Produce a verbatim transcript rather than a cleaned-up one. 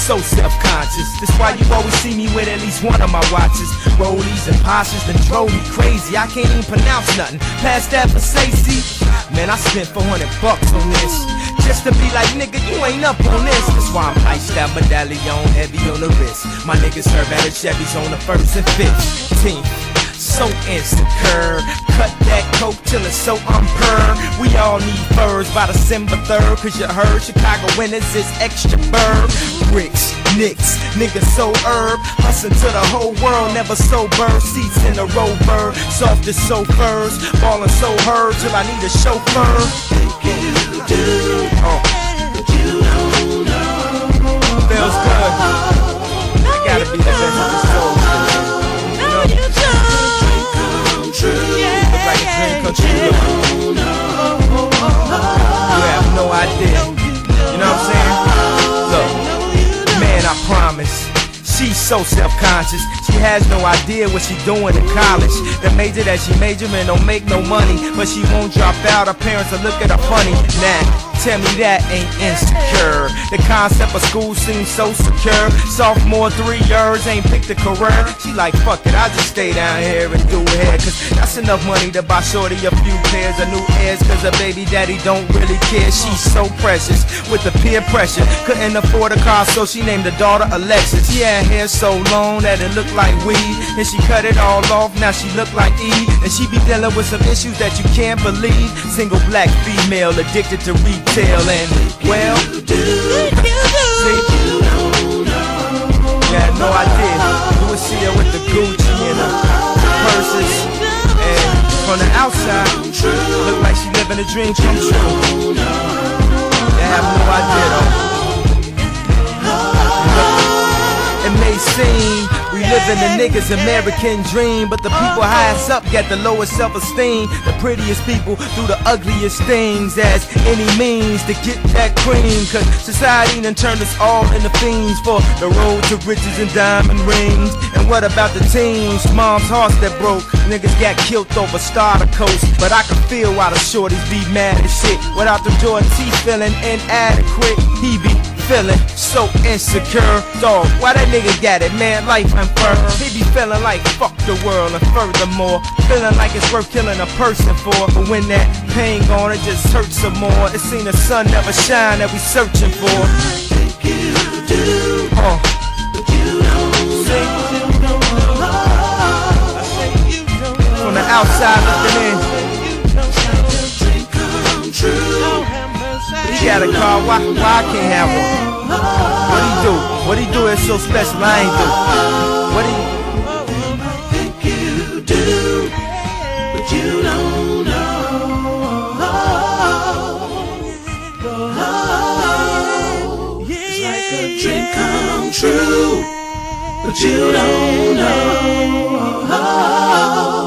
so self-conscious. That's why you always see me with at least one of my watches. Rollies and Porsches that drove me crazy. I can't even pronounce nothing past that for safety. Man, I spent four hundred bucks on this, just to be like, nigga, you ain't up on this. That's why I'm iced out medallion, heavy on the wrist. My niggas serve at a Chevy's on the first and fifteenth. So insecure, cut that coke till it's so unpurr. We all need furs by December third, cause you heard Chicago winners is extra bird. Bricks, nicks, niggas so herb, hustling to the whole world, never sober. Seats in a rover, soft as so furs, ballin' so hard till I need a chauffeur. You do, oh. but you don't know. Feels good. I gotta be the best of the soul. You know, you come true. look like a dream come true. You have no idea. You know what I'm saying? Look, man, I promise. She's so self-conscious, she has no idea what she doing in college. The major that she majoring don't make no money, but she won't drop out, her parents will look at her funny. Nah, tell me that ain't insecure. The concept of school seems so secure. Sophomore three years, ain't picked a career. She like, fuck it, I just stay down here and do hair, cause that's enough money to buy shorty a few pairs of new airs, cause her baby daddy don't really care. She's so precious with the peer pressure, couldn't afford a car, so she named her daughter Alexis. She had hair so long that it looked like weed, and she cut it all off, now she look like Eve. And she be dealing with some issues that you can't believe. Single black female addicted to retail, and well, see, yeah, no idea. You would see her with the Gucci and the purses, and from the outside, look like she living a dream come true. They have no idea though. It may seem we live in the niggas' American dream, but the people highest up got the lowest self-esteem. The prettiest people do the ugliest things as any means to get that cream, cause society done turned us all into fiends for the road to riches and diamond rings. And what about the teens? Mom's hearts that broke, niggas got killed over starter coast. But I can feel why the shorties be mad as shit. Without them Jordan T feeling inadequate, he be feeling so insecure. Dog, why that nigga got it, man? Life unfair. He be feeling like fuck the world, and furthermore, feeling like it's worth killing a person for. But when that pain gone, it just hurts some more. It seems the sun never shine that we searching for. Think you do, uh. but you don't See? know. From the outside looking in, Dream come true. he got a car, why, why I can't have one? What he do? What he do is so special, I ain't do. What he Think you do, but you don't know. It's like a dream come true, but you don't know.